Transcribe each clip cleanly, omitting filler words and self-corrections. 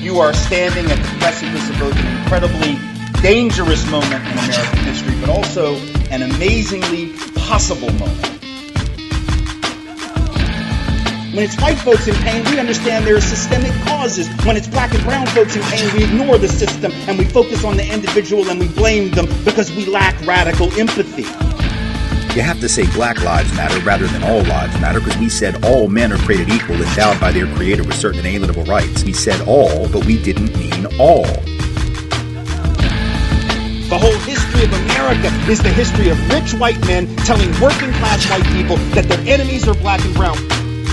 You are standing at the precipice of both an incredibly dangerous moment in American history, but also an amazingly possible moment. When it's white folks in pain, we understand there are systemic causes. When it's black and brown folks in pain, we ignore the system and we focus on the individual and we blame them because we lack radical empathy. You have to say Black Lives Matter rather than All Lives Matter, because we said all men are created equal, endowed by their Creator with certain inalienable rights. We said all, but we didn't mean all. The whole history of America is the history of rich white men telling working class white people that their enemies are black and brown.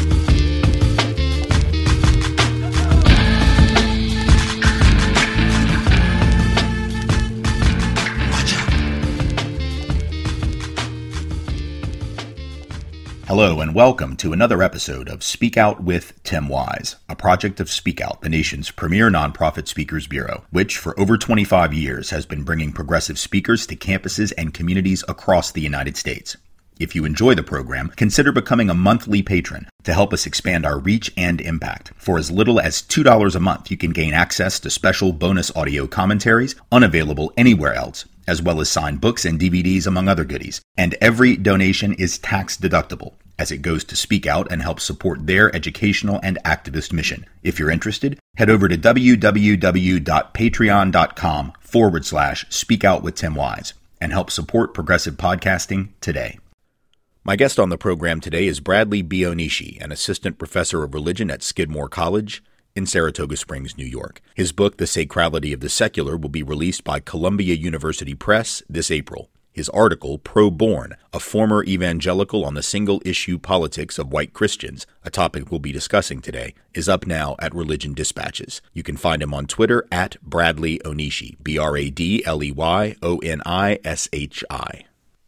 Hello and welcome to another episode of Speak Out with Tim Wise, a project of Speak Out, the nation's premier nonprofit speakers bureau, which for over 25 years has been bringing progressive speakers to campuses and communities across the United States. If you enjoy the program, consider becoming a monthly patron to help us expand our reach and impact. For as little as $2 a month, you can gain access to special bonus audio commentaries unavailable anywhere else, as well as signed books and DVDs, among other goodies. And every donation is tax deductible, as it goes to Speak Out and help support their educational and activist mission. If you're interested, head over to www.patreon.com/Speak Out with Tim Wise and help support progressive podcasting today. My guest on the program today is Bradley B. Onishi, an assistant professor of religion at Skidmore College in Saratoga Springs, New York. His book, The Sacrality of the Secular, will be released by Columbia University Press this April. His article, Pro-Born, a former evangelical on the single-issue politics of white Christians, a topic we'll be discussing today, is up now at Religion Dispatches. You can find him on Twitter at Bradley Onishi, BradleyOnishi.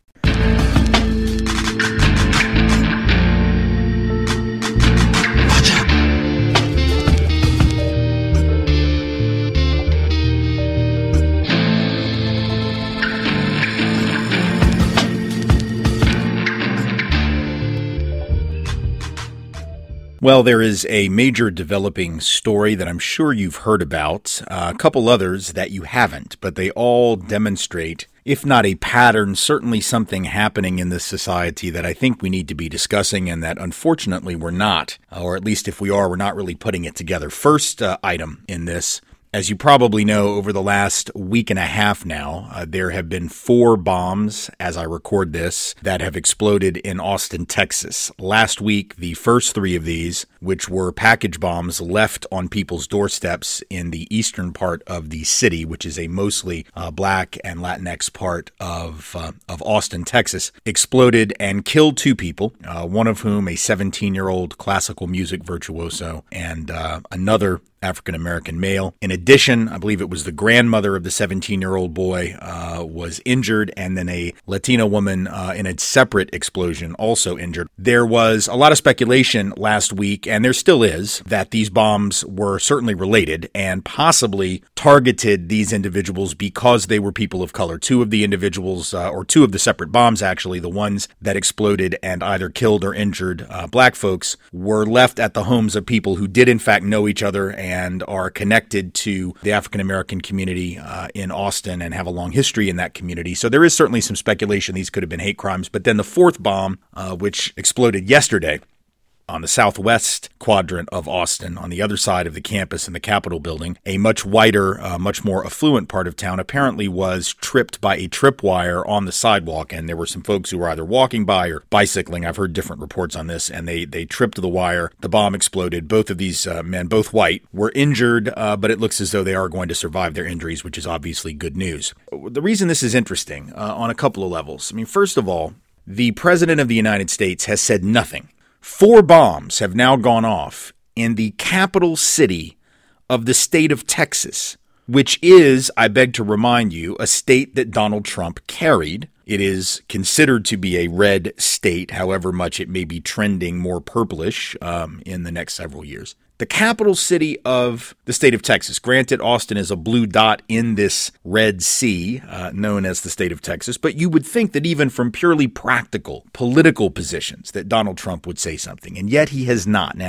Well, there is a major developing story that I'm sure you've heard about, a couple others that you haven't, but they all demonstrate, if not a pattern, certainly something happening in this society that I think we need to be discussing and that unfortunately we're not, or at least if we are, we're not really putting it together. First item in this, as you probably know, over the last week and a half now, there have been 4 bombs, as I record this, that have exploded in Austin, Texas. Last week, the first 3 of these, which were package bombs left on people's doorsteps in the eastern part of the city, which is a mostly black and Latinx part of Austin, Texas, exploded and killed 2 people, one of whom a 17-year-old classical music virtuoso and another African-American male. In addition, I believe it was the grandmother of the 17-year-old boy was injured, and then a Latina woman in a separate explosion also injured. There was a lot of speculation last week, and there still is, that these bombs were certainly related and possibly targeted these individuals because they were people of color. 2 of the individuals, or 2 of the separate bombs actually, the ones that exploded and either killed or injured black folks, were left at the homes of people who did in fact know each other and are connected to the African-American community in Austin and have a long history in that community. So there is certainly some speculation these could have been hate crimes. But then the 4th bomb, which exploded yesterday on the southwest quadrant of Austin, on the other side of the campus in the Capitol building, a much wider, much more affluent part of town, apparently was tripped by a tripwire on the sidewalk. And there were some folks who were either walking by or bicycling. I've heard different reports on this. And they tripped the wire. The bomb exploded. Both of these men, both white, were injured, but it looks as though they are going to survive their injuries, which is obviously good news. The reason this is interesting on a couple of levels. I mean, first of all, the President of the United States has said nothing. 4 bombs have now gone off in the capital city of the state of Texas, which is, I beg to remind you, a state that Donald Trump carried. It is considered to be a red state, however much it may be trending more purplish in the next several years. The capital city of the state of Texas. Granted, Austin is a blue dot in this red sea known as the state of Texas, but you would think that even from purely practical political positions that Donald Trump would say something, and yet he has not. Now,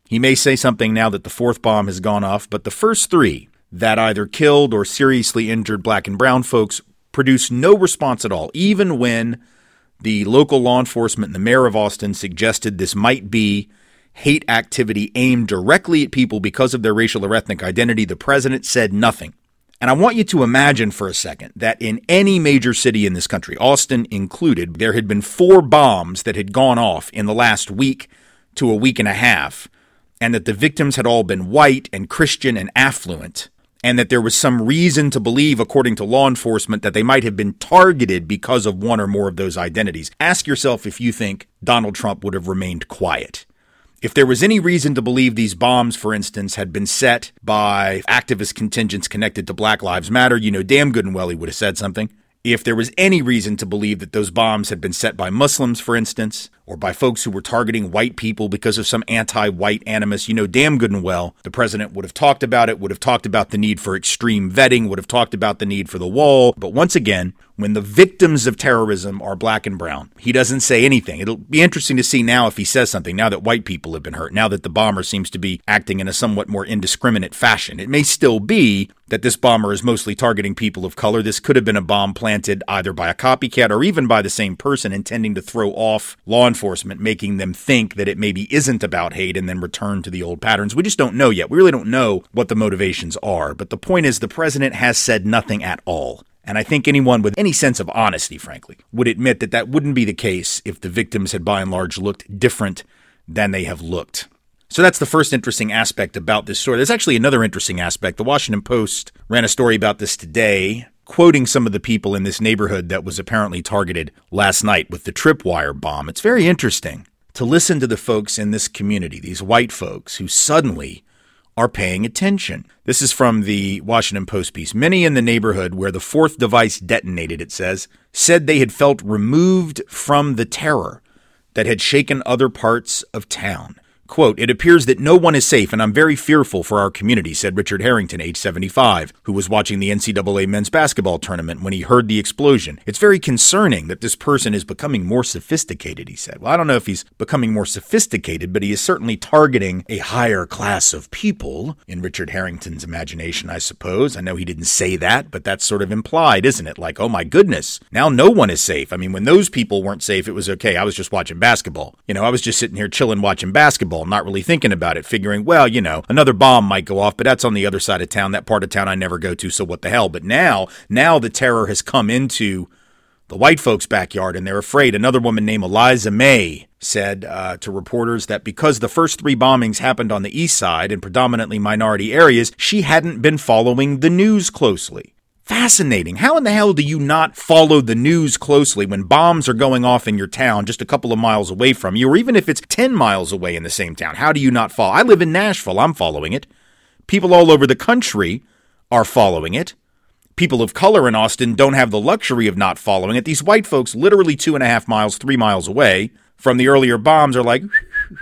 He may say something now that the fourth bomb has gone off, but the first three that either killed or seriously injured black and brown folks produced no response at all, even when the local law enforcement and the mayor of Austin suggested this might be hate activity aimed directly at people because of their racial or ethnic identity. The president said nothing. And I want you to imagine for a second that in any major city in this country, Austin included, there had been 4 bombs that had gone off in the last week to a week and a half, and that the victims had all been white and Christian and affluent, and that there was some reason to believe, according to law enforcement, that they might have been targeted because of one or more of those identities. Ask yourself if you think Donald Trump would have remained quiet. If there was any reason to believe these bombs, for instance, had been set by activist contingents connected to Black Lives Matter, you know damn good and well he would have said something. If there was any reason to believe that those bombs had been set by Muslims, for instance, or by folks who were targeting white people because of some anti-white animus, you know damn good and well the president would have talked about it, would have talked about the need for extreme vetting, would have talked about the need for the wall. But once again, when the victims of terrorism are black and brown, he doesn't say anything. It'll be interesting to see now if he says something, now that white people have been hurt, now that the bomber seems to be acting in a somewhat more indiscriminate fashion. It may still be that this bomber is mostly targeting people of color. This could have been a bomb planted either by a copycat or even by the same person intending to throw off law enforcement, making them think that it maybe isn't about hate and then return to the old patterns. We just don't know yet. We really don't know what the motivations are. But the point is the president has said nothing at all. And I think anyone with any sense of honesty, frankly, would admit that that wouldn't be the case if the victims had by and large looked different than they have looked. So that's the first interesting aspect about this story. There's actually another interesting aspect. The Washington Post ran a story about this today, quoting some of the people in this neighborhood that was apparently targeted last night with the tripwire bomb. It's very interesting to listen to the folks in this community, these white folks who suddenly are paying attention. This is from the Washington Post piece. Many in the neighborhood where the fourth device detonated, it says, said they had felt removed from the terror that had shaken other parts of town. Quote, "It appears that no one is safe, and I'm very fearful for our community," said Richard Harrington, age 75, who was watching the NCAA men's basketball tournament when he heard the explosion. "It's very concerning that this person is becoming more sophisticated," he said. Well, I don't know if he's becoming more sophisticated, but he is certainly targeting a higher class of people in Richard Harrington's imagination, I suppose. I know he didn't say that, but that's sort of implied, isn't it? Like, oh my goodness, now no one is safe. I mean, when those people weren't safe, it was okay. I was just watching basketball. You know, I was just sitting here chilling watching basketball, not really thinking about it, figuring, well, you know, another bomb might go off, but that's on the other side of town, that part of town I never go to, so what the hell? But now the terror has come into the white folks' backyard, and they're afraid. Another woman named Eliza May said to reporters that because the first 3 bombings happened on the east side in predominantly minority areas, she hadn't been following the news closely. Fascinating. How in the hell do you not follow the news closely when bombs are going off in your town just a couple of miles away from you, or even if it's 10 miles away in the same town? How do you not follow? I live in Nashville. I'm following it. People all over the country are following it. People of color in Austin don't have the luxury of not following it. These white folks literally 2.5 miles, 3 miles away from the earlier bombs are like,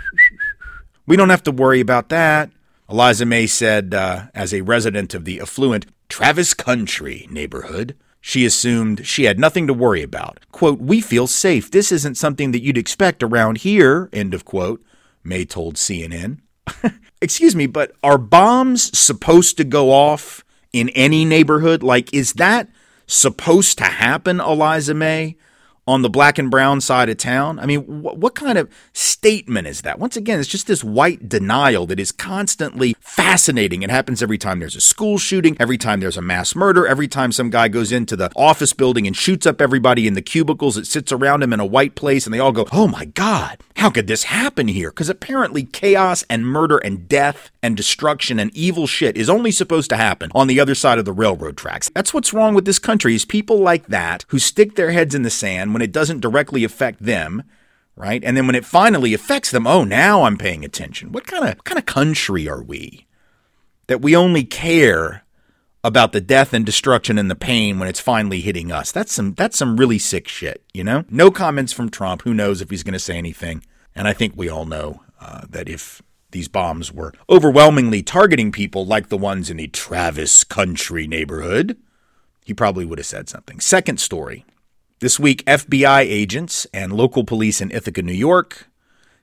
we don't have to worry about that. Eliza May said, as a resident of the affluent Travis Country neighborhood, she assumed she had nothing to worry about. Quote, "We feel safe. This isn't something that you'd expect around here," end of quote, May told CNN. Excuse me, but are bombs supposed to go off in any neighborhood? Like, is that supposed to happen, Eliza May, on the black and brown side of town? I mean, what kind of statement is that? Once again, it's just this white denial that is constantly fascinating. It happens every time there's a school shooting, every time there's a mass murder, every time some guy goes into the office building and shoots up everybody in the cubicles that sits around him in a white place, and they all go, oh my God, how could this happen here? Because apparently chaos and murder and death and destruction and evil shit is only supposed to happen on the other side of the railroad tracks. That's what's wrong with this country, is people like that who stick their heads in the sand when it doesn't directly affect them, right? And then when it finally affects them, oh, now I'm paying attention. What kind of country are we that we only care about the death and destruction and the pain when it's finally hitting us? That's some really sick shit, you know? No comments from Trump. Who knows if he's going to say anything? And I think we all know that if these bombs were overwhelmingly targeting people like the ones in the Travis Country neighborhood, he probably would have said something. Second story. This week, FBI agents and local police in Ithaca, New York,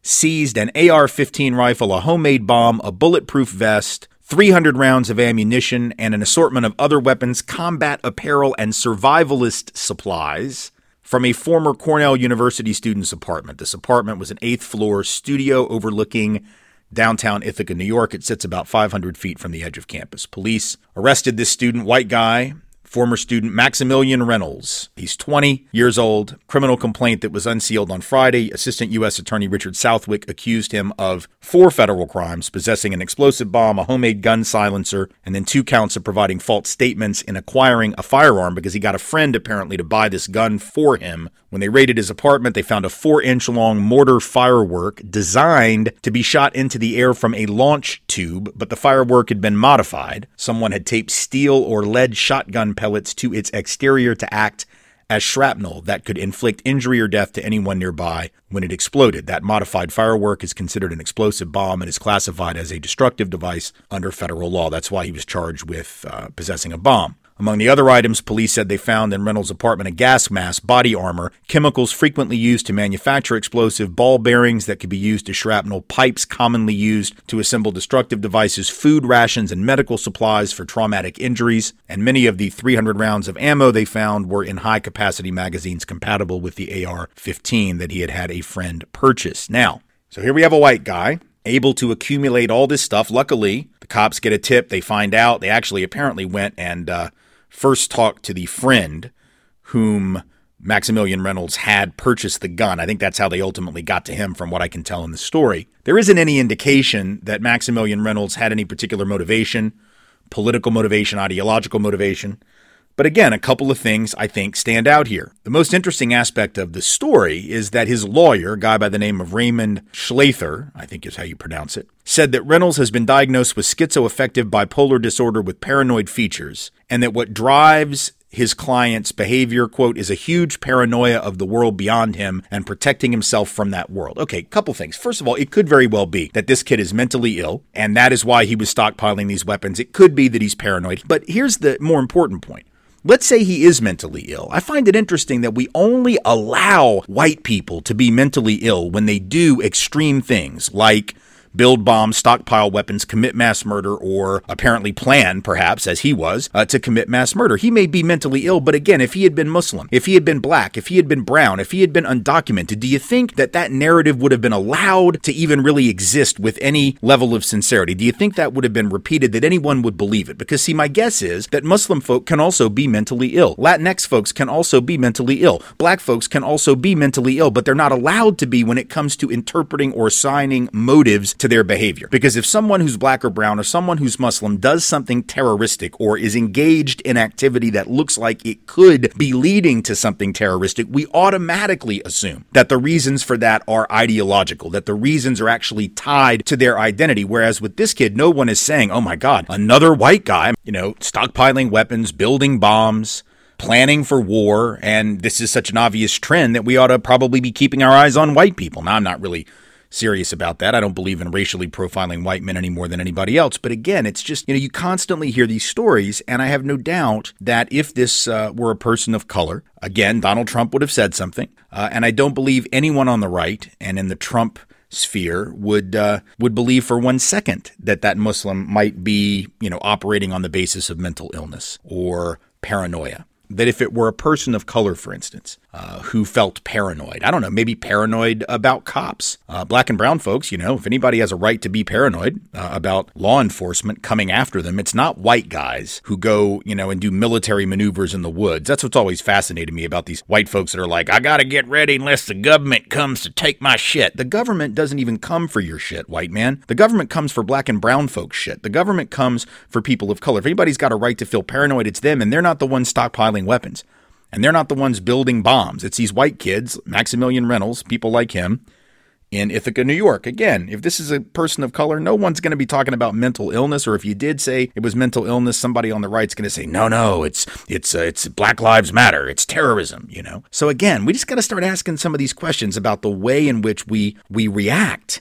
seized an AR-15 rifle, a homemade bomb, a bulletproof vest, 300 rounds of ammunition, and an assortment of other weapons, combat apparel, and survivalist supplies from a former Cornell University student's apartment. This apartment was an 8th floor studio overlooking downtown Ithaca, New York. It sits about 500 feet from the edge of campus. Police arrested this student, white guy, former student Maximilian Reynolds. He's 20 years old. Criminal complaint that was unsealed on Friday. Assistant U.S. Attorney Richard Southwick accused him of 4 federal crimes: possessing an explosive bomb, a homemade gun silencer, and then 2 counts of providing false statements in acquiring a firearm because he got a friend apparently to buy this gun for him. When they raided his apartment, they found a 4-inch long mortar firework designed to be shot into the air from a launch tube, but the firework had been modified. Someone had taped steel or lead shotgun pellets to its exterior to act as shrapnel that could inflict injury or death to anyone nearby when it exploded. That modified firework is considered an explosive bomb and is classified as a destructive device under federal law. That's why he was charged with possessing a bomb. Among the other items, police said they found in Reynolds' apartment a gas mask, body armor, chemicals frequently used to manufacture explosive, ball bearings that could be used as shrapnel, pipes commonly used to assemble destructive devices, food rations, and medical supplies for traumatic injuries. And many of the 300 rounds of ammo they found were in high-capacity magazines compatible with the AR-15 that he had had a friend purchase. Now, so here we have a white guy able to accumulate all this stuff. Luckily, the cops get a tip. They find out. They actually apparently went and first talked to the friend whom Maximilian Reynolds had purchased the gun. I think that's how they ultimately got to him from what I can tell in the story. There isn't any indication that Maximilian Reynolds had any particular motivation, political motivation, ideological motivation. But again, a couple of things I think stand out here. The most interesting aspect of the story is that his lawyer, a guy by the name of Raymond Schlather, I think is how you pronounce it, said that Reynolds has been diagnosed with schizoaffective bipolar disorder with paranoid features, and that what drives his client's behavior, quote, is a huge paranoia of the world beyond him and protecting himself from that world. Okay, couple things. First of all, it could very well be that this kid is mentally ill, and that is why he was stockpiling these weapons. It could be that he's paranoid. But here's the more important point. Let's say he is mentally ill. I find it interesting that we only allow white people to be mentally ill when they do extreme things like build bombs, stockpile weapons, commit mass murder, or apparently plan, perhaps, as he was, to commit mass murder. He may be mentally ill, but again, if he had been Muslim, if he had been black, if he had been brown, if he had been undocumented, do you think that that narrative would have been allowed to even really exist with any level of sincerity? Do you think that would have been repeated, that anyone would believe it? Because, see, my guess is that Muslim folk can also be mentally ill. Latinx folks can also be mentally ill. Black folks can also be mentally ill, but they're not allowed to be when it comes to interpreting or assigning motives to their behavior. Because if someone who's black or brown or someone who's Muslim does something terroristic or is engaged in activity that looks like it could be leading to something terroristic, we automatically assume that the reasons for that are ideological, that the reasons are actually tied to their identity. Whereas with this kid, no one is saying, oh my God, another white guy, stockpiling weapons, building bombs, planning for war, and this is such an obvious trend that we ought to probably be keeping our eyes on white people. Now, I'm not really serious about that. I don't believe in racially profiling white men any more than anybody else. But again, it's just, you constantly hear these stories, and I have no doubt that if this were a person of color, again, Donald Trump would have said something, and I don't believe anyone on the right and in the Trump sphere would believe for 1 second that Muslim might be, operating on the basis of mental illness or paranoia. That if it were a person of color, for instance, who felt paranoid, I don't know, maybe paranoid about cops, black and brown folks, if anybody has a right to be paranoid about law enforcement coming after them, it's not white guys who go, and do military maneuvers in the woods. That's what's always fascinated me about these white folks that are like, I got to get ready unless the government comes to take my shit. The government doesn't even come for your shit, white man. The government comes for black and brown folks' shit. The government comes for people of color. If anybody's got a right to feel paranoid, it's them, and they're not the ones stockpiling weapons. And they're not the ones building bombs. It's these white kids, Maximilian Reynolds, people like him, in Ithaca, New York. Again, if this is a person of color, no one's going to be talking about mental illness. Or if you did say it was mental illness, somebody on the right's going to say, no, it's Black Lives Matter. It's terrorism, So again, we just got to start asking some of these questions about the way in which we react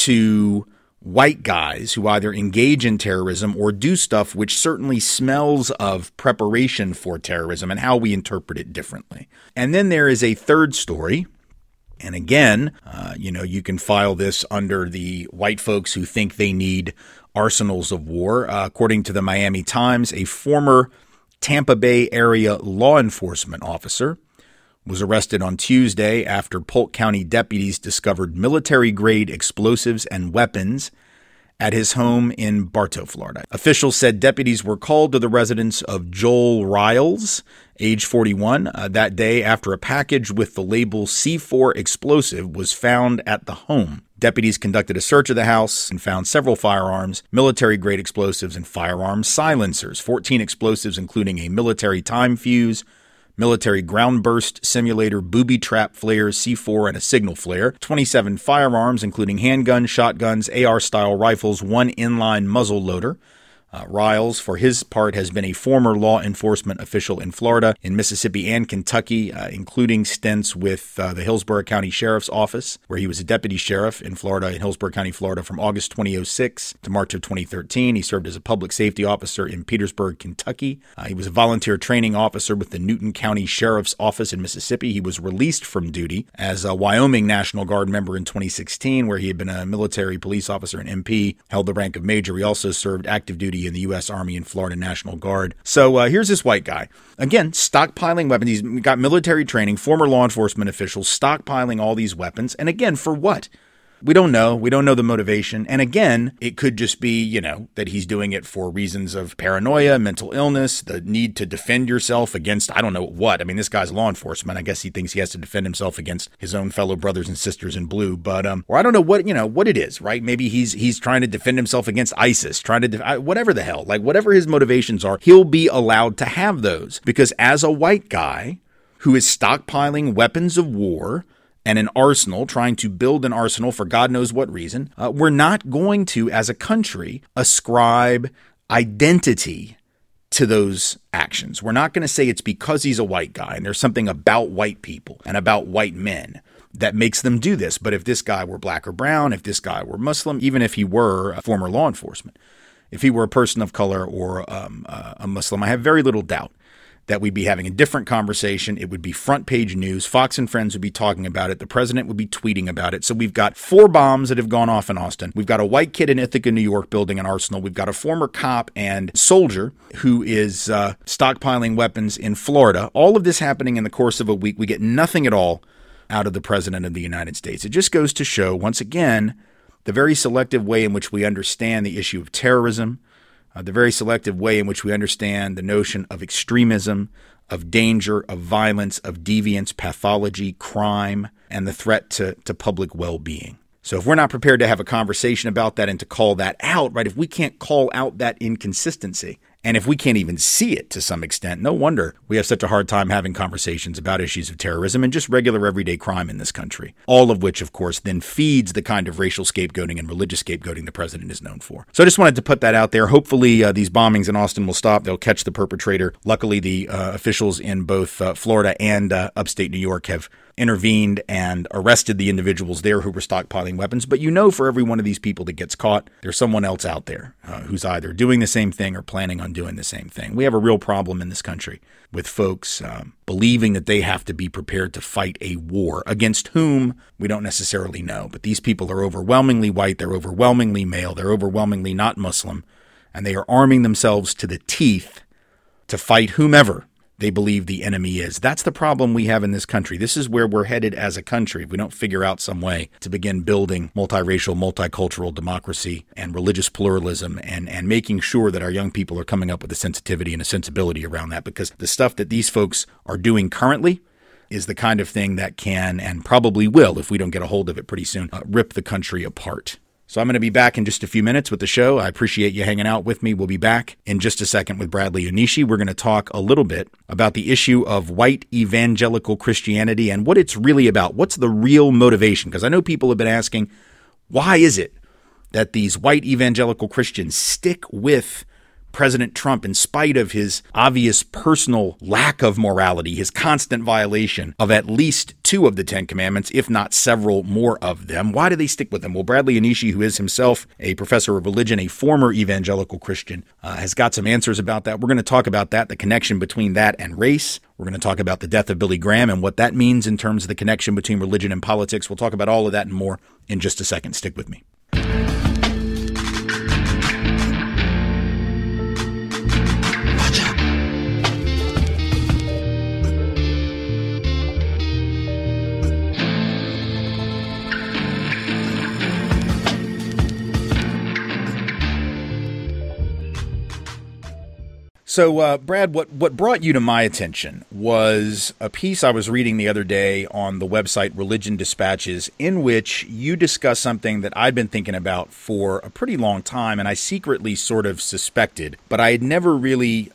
to white guys who either engage in terrorism or do stuff which certainly smells of preparation for terrorism, and how we interpret it differently. And then there is a third story And again, you can file this under the white folks who think they need arsenals of war. According to the Miami Times, a former Tampa Bay area law enforcement officer was arrested on Tuesday after Polk County deputies discovered military-grade explosives and weapons at his home in Bartow, Florida. Officials said deputies were called to the residence of Joel Riles, age 41, that day after a package with the label C4 explosive was found at the home. Deputies conducted a search of the house and found several firearms, military-grade explosives, and firearm silencers, 14 explosives including a military time fuse, military ground burst simulator, booby trap flares, C4, and a signal flare, 27 firearms, including handguns, shotguns, AR-style rifles, one inline muzzle loader. Riles, for his part, has been a former law enforcement official in Florida, in Mississippi, and Kentucky, including stints with the Hillsborough County Sheriff's Office, where he was a deputy sheriff in Florida, in Hillsborough County, Florida, from August 2006 to March of 2013. He served as a public safety officer in Petersburg, Kentucky. He was a volunteer training officer with the Newton County Sheriff's Office in Mississippi. He was released from duty as a Wyoming National Guard member in 2016, where he had been a military police officer and MP, held the rank of major. He also served active duty in the U.S. Army and Florida National Guard. So here's this white guy. Again, stockpiling weapons. He's got military training, former law enforcement officials, stockpiling all these weapons. And again, for what? We don't know. We don't know the motivation. And again, it could just be, that he's doing it for reasons of paranoia, mental illness, the need to defend yourself against, I don't know what. I mean, this guy's law enforcement. I guess he thinks he has to defend himself against his own fellow brothers and sisters in blue. But, or I don't know what it is, right? Maybe he's trying to defend himself against ISIS, trying to, whatever the hell, like whatever his motivations are, he'll be allowed to have those. Because as a white guy who is stockpiling weapons of war and an arsenal, trying to build an arsenal for God knows what reason, we're not going to, as a country, ascribe identity to those actions. We're not going to say it's because he's a white guy and there's something about white people and about white men that makes them do this. But if this guy were black or brown, if this guy were Muslim, even if he were a former law enforcement, if he were a person of color or a Muslim, I have very little doubt that we'd be having a different conversation. It would be front page news. Fox and Friends would be talking about it. The president would be tweeting about it. So we've got 4 bombs that have gone off in Austin. We've got a white kid in Ithaca, New York, building an arsenal. We've got a former cop and soldier who is stockpiling weapons in Florida. All of this happening in the course of a week. We get nothing at all out of the president of the United States. It just goes to show, once again, the very selective way in which we understand the issue of terrorism, the very selective way in which we understand the notion of extremism, of danger, of violence, of deviance, pathology, crime, and the threat to public well-being. So if we're not prepared to have a conversation about that and to call that out, right, if we can't call out that inconsistency, and if we can't even see it to some extent, no wonder we have such a hard time having conversations about issues of terrorism and just regular everyday crime in this country. All of which, of course, then feeds the kind of racial scapegoating and religious scapegoating the president is known for. So I just wanted to put that out there. Hopefully these bombings in Austin will stop. They'll catch the perpetrator. Luckily, the officials in both Florida and upstate New York have intervened and arrested the individuals there who were stockpiling weapons. But for every one of these people that gets caught, there's someone else out there who's either doing the same thing or planning on doing the same thing. We have a real problem in this country with folks believing that they have to be prepared to fight a war against whom we don't necessarily know. But these people are overwhelmingly white. They're overwhelmingly male. They're overwhelmingly not Muslim. And they are arming themselves to the teeth to fight whomever they believe the enemy is. That's the problem we have in this country. This is where we're headed as a country if we don't figure out some way to begin building multiracial, multicultural democracy and religious pluralism and making sure that our young people are coming up with a sensitivity and a sensibility around that, because the stuff that these folks are doing currently is the kind of thing that can and probably will, if we don't get a hold of it pretty soon, rip the country apart. So I'm going to be back in just a few minutes with the show. I appreciate you hanging out with me. We'll be back in just a second with Bradley Onishi. We're going to talk a little bit about the issue of white evangelical Christianity and what it's really about. What's the real motivation? Because I know people have been asking, why is it that these white evangelical Christians stick with President Trump, in spite of his obvious personal lack of morality, his constant violation of at least 2 of the 10 commandments, if not several more of them, why do they stick with them? Well, Bradley Onishi, who is himself a professor of religion, a former evangelical Christian, has got some answers about that. We're going to talk about that, the connection between that and race. We're going to talk about the death of Billy Graham and what that means in terms of the connection between religion and politics. We'll talk about all of that and more in just a second. Stick with me. So, Brad, what brought you to my attention was a piece I was reading the other day on the website Religion Dispatches, in which you discuss something that I'd been thinking about for a pretty long time, and I secretly sort of suspected, but I'd never really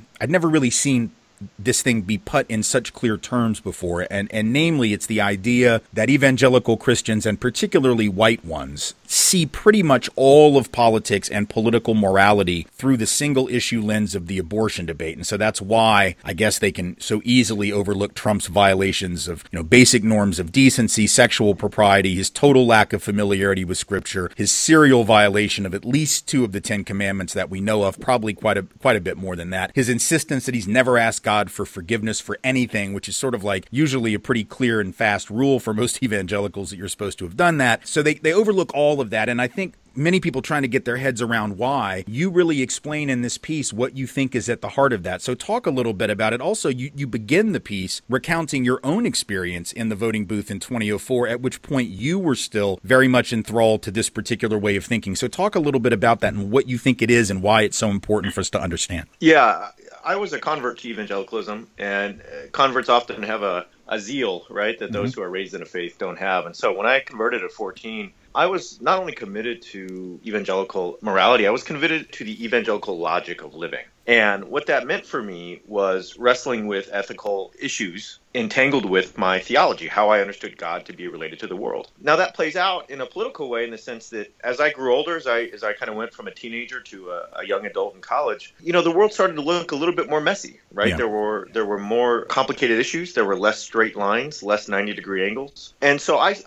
seen this thing be put in such clear terms before, and namely, it's the idea that evangelical Christians, and particularly white ones, see pretty much all of politics and political morality through the single issue lens of the abortion debate. And so that's why I guess they can so easily overlook Trump's violations of, basic norms of decency, sexual propriety, his total lack of familiarity with Scripture, his serial violation of at least 2 of the 10 commandments that we know of, probably quite a bit more than that. His insistence that he's never asked God for forgiveness for anything, which is sort of like usually a pretty clear and fast rule for most evangelicals that you're supposed to have done that. So they overlook all of that. And I think many people trying to get their heads around why. You really explain in this piece what you think is at the heart of that. So talk a little bit about it. Also, you begin the piece recounting your own experience in the voting booth in 2004, at which point you were still very much enthralled to this particular way of thinking. So talk a little bit about that and what you think it is and why it's so important for us to understand. Yeah, I was a convert to evangelicalism, and converts often have a zeal, right, that those who are raised in a faith don't have. And so when I converted at 14, I was not only committed to evangelical morality, I was committed to the evangelical logic of living. And what that meant for me was wrestling with ethical issues entangled with my theology, how I understood God to be related to the world. Now that plays out in a political way in the sense that as I grew older, as I kind of went from a teenager to a young adult in college, the world started to look a little bit more messy, right? Yeah. There were more complicated issues. There were less straight lines, less 90-degree angles. And so I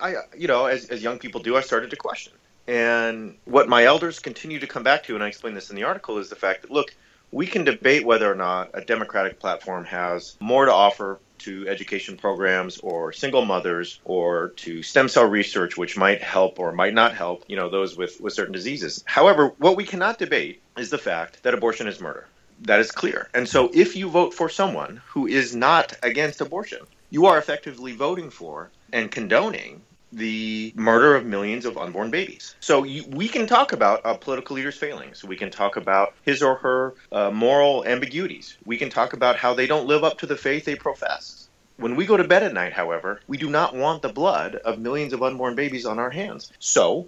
as young people do, I started to question. And what my elders continue to come back to, and I explain this in the article, is the fact that, look, we can debate whether or not a Democratic platform has more to offer to education programs or single mothers or to stem cell research, which might help or might not help, those with certain diseases. However, what we cannot debate is the fact that abortion is murder. That is clear. And so if you vote for someone who is not against abortion, you are effectively voting for and condoning the murder of millions of unborn babies. So we can talk about a political leader's failings. We can talk about his or her moral ambiguities. We can talk about how they don't live up to the faith they profess. When we go to bed at night, however, we do not want the blood of millions of unborn babies on our hands. So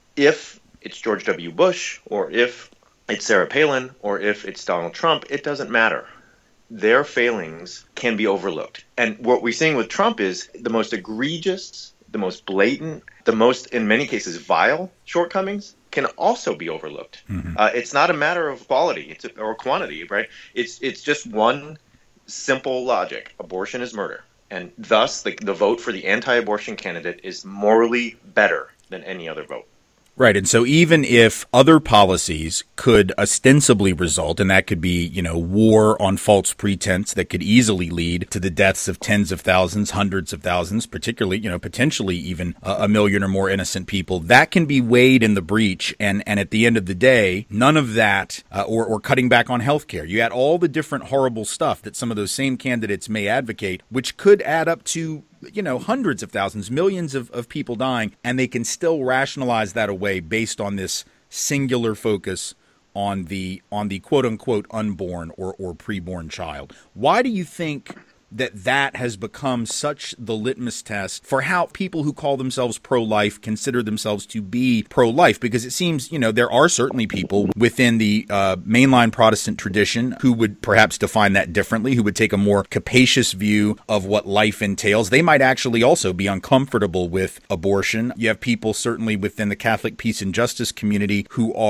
if it's George W. Bush, or if it's Sarah Palin, or if it's Donald Trump, it doesn't matter. Their failings can be overlooked. And what we're seeing with Trump is the most egregious, the most blatant, the most, in many cases, vile shortcomings can also be overlooked. Mm-hmm. It's not a matter of quality or quantity, right? It's just one simple logic. Abortion is murder. And thus, the vote for the anti-abortion candidate is morally better than any other vote. Right. And so even if other policies could ostensibly result, and that could be, war on false pretense that could easily lead to the deaths of tens of thousands, hundreds of thousands, particularly, potentially even a million or more innocent people, that can be weighed in the breach. And at the end of the day, none of that or cutting back on health care. You add all the different horrible stuff that some of those same candidates may advocate, which could add up to hundreds of thousands, millions of people dying, and they can still rationalize that away based on this singular focus on the quote unquote unborn or preborn child. Why do you think that has become such the litmus test for how people who call themselves pro-life consider themselves to be pro-life? Because it seems, there are certainly people within the mainline Protestant tradition who would perhaps define that differently, who would take a more capacious view of what life entails. They might actually also be uncomfortable with abortion. You have people certainly within the Catholic peace and justice community who are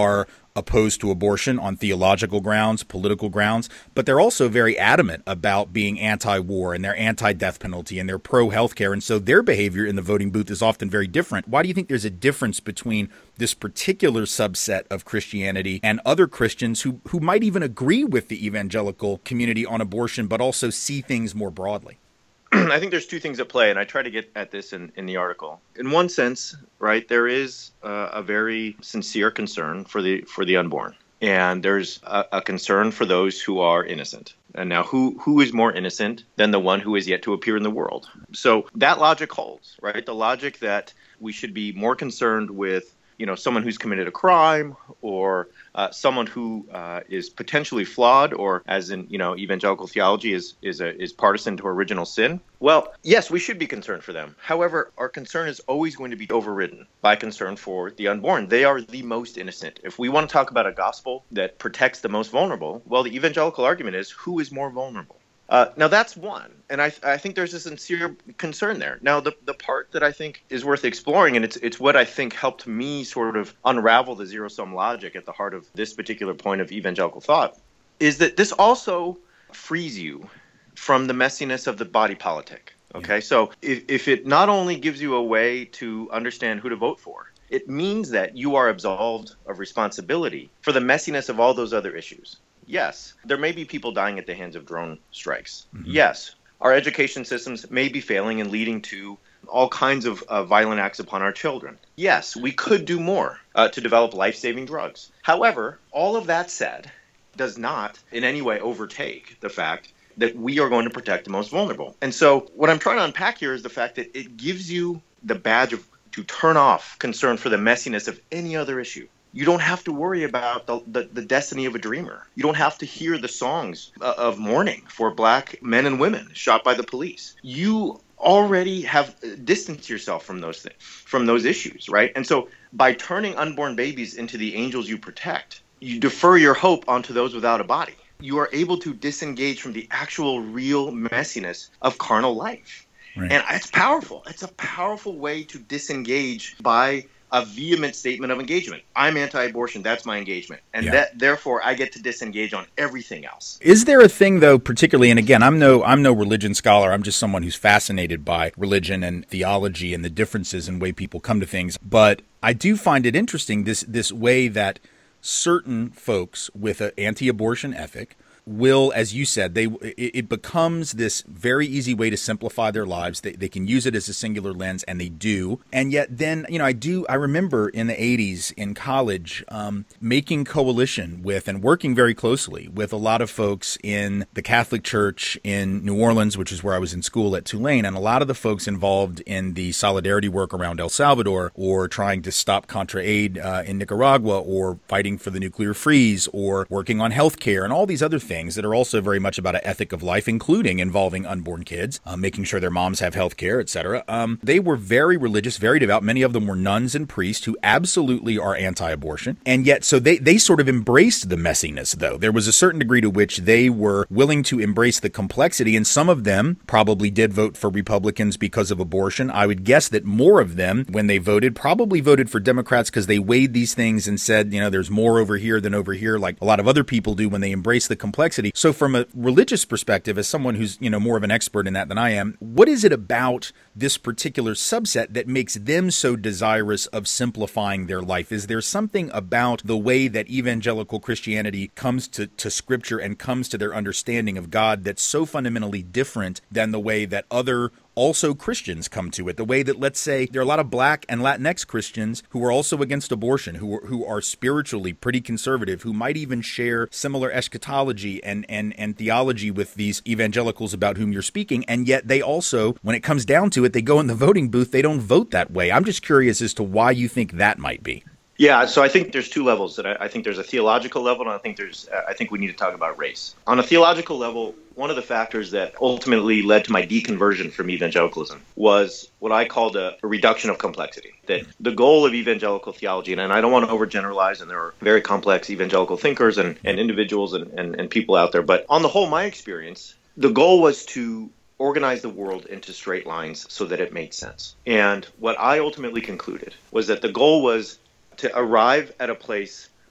opposed to abortion on theological grounds, political grounds, but they're also very adamant about being anti-war, and they're anti-death penalty, and they're pro-healthcare. And so their behavior in the voting booth is often very different. Why do you think there's a difference between this particular subset of Christianity and other Christians who might even agree with the evangelical community on abortion, but also see things more broadly? I think there's two things at play, and I try to get at this in the article. In one sense, right, there is a very sincere concern for the unborn, and there's a concern for those who are innocent. And now, who is more innocent than the one who is yet to appear in the world? So that logic holds, right? The logic that we should be more concerned with, someone who's committed a crime, or someone who is potentially flawed, or as in, evangelical theology is partisan to original sin. Well, yes, we should be concerned for them. However, our concern is always going to be overridden by concern for the unborn. They are the most innocent. If we want to talk about a gospel that protects the most vulnerable, well, the evangelical argument is, who is more vulnerable? Now, that's one, and I think there's a sincere concern there. Now, the part that I think is worth exploring, and it's what I think helped me sort of unravel the zero-sum logic at the heart of this particular point of evangelical thought, is that this also frees you from the messiness of the body politic. Okay, so if it not only gives you a way to understand who to vote for, it means that you are absolved of responsibility for the messiness of all those other issues. Yes, there may be people dying at the hands of drone strikes. Mm-hmm. Yes, our education systems may be failing and leading to all kinds of violent acts upon our children. Yes, we could do more to develop life-saving drugs. However, all of that said does not in any way overtake the fact that we are going to protect the most vulnerable. And so what I'm trying to unpack here is the fact that it gives you the badge to turn off concern for the messiness of any other issue. You don't have to worry about the destiny of a dreamer. You don't have to hear the songs of mourning for black men and women shot by the police. You already have distanced yourself from those issues, right? And so by turning unborn babies into the angels you protect, you defer your hope onto those without a body. You are able to disengage from the actual real messiness of carnal life. Right. And it's powerful. It's a powerful way to disengage by a vehement statement of engagement. I'm anti-abortion. That's my engagement. And therefore, I get to disengage on everything else. Is there a thing, though, particularly, and again, I'm no religion scholar. I'm just someone who's fascinated by religion and theology and the differences in the way people come to things. But I do find it interesting, this way that certain folks with an anti-abortion ethic will, as you said, it becomes this very easy way to simplify their lives. They can use it as a singular lens, and they do. And yet then, I remember in the 80s in college making coalition with and working very closely with a lot of folks in the Catholic Church in New Orleans, which is where I was in school at Tulane, and a lot of the folks involved in the solidarity work around El Salvador, or trying to stop Contra Aid in Nicaragua, or fighting for the nuclear freeze, or working on healthcare, and all these other things that are also very much about an ethic of life, including involving unborn kids, making sure their moms have health care, etc. They were very religious, very devout. Many of them were nuns and priests who absolutely are anti-abortion. And yet, so they sort of embraced the messiness, though. There was a certain degree to which they were willing to embrace the complexity, and some of them probably did vote for Republicans because of abortion. I would guess that more of them, when they voted, probably voted for Democrats because they weighed these things and said, there's more over here than over here, like a lot of other people do when they embrace the complexity. So from a religious perspective, as someone who's, more of an expert in that than I am, what is it about this particular subset that makes them so desirous of simplifying their life? Is there something about the way that evangelical Christianity comes to Scripture and comes to their understanding of God that's so fundamentally different than the way that other also Christians come to it? The way that, let's say, there are a lot of Black and Latinx Christians who are also against abortion, who are spiritually pretty conservative, who might even share similar eschatology and theology with these evangelicals about whom you're speaking, and yet they also, when it comes down to it, they go in the voting booth, they don't vote that way. I'm just curious as to why you think that might be. Yeah, so I think there's two levels. That I think there's a theological level, and I think we need to talk about race. On a theological level, one of the factors that ultimately led to my deconversion from evangelicalism was what I called a reduction of complexity. That the goal of evangelical theology, and I don't want to overgeneralize, and there are very complex evangelical thinkers and individuals and people out there, but on the whole, my experience, the goal was to organize the world into straight lines so that it made sense. And what I ultimately concluded was that the goal was to arrive at a place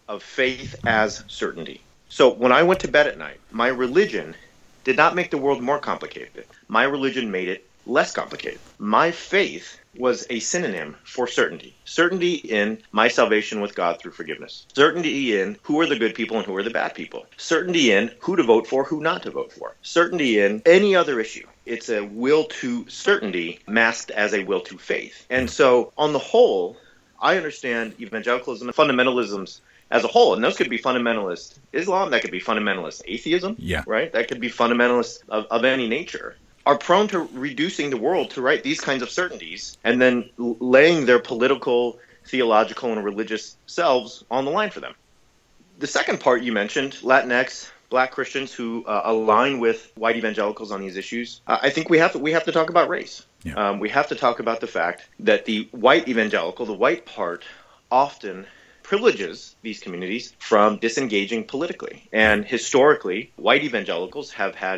of faith as certainty. So when I went to bed at night, my religion did not make the world more complicated. My religion made it less complicated. My faith was a synonym for certainty. Certainty in my salvation with God through forgiveness. Certainty in who are the good people and who are the bad people. Certainty in who to vote for, who not to vote for. Certainty in any other issue. It's a will to certainty masked as a will to faith. And so on the whole, I understand evangelicalism and fundamentalisms as a whole, and those could be fundamentalist Islam, that could be fundamentalist atheism, right? That could be fundamentalist of any nature, are prone to reducing the world to these kinds of certainties and then laying their political, theological, and religious selves on the line for them. The second part you mentioned, Latinx, Black Christians who align with white evangelicals on these issues, I think we have to talk about race. Yeah. We have to talk about the fact that the white evangelical, the white part, often privileges these communities from disengaging politically. And historically, white evangelicals have had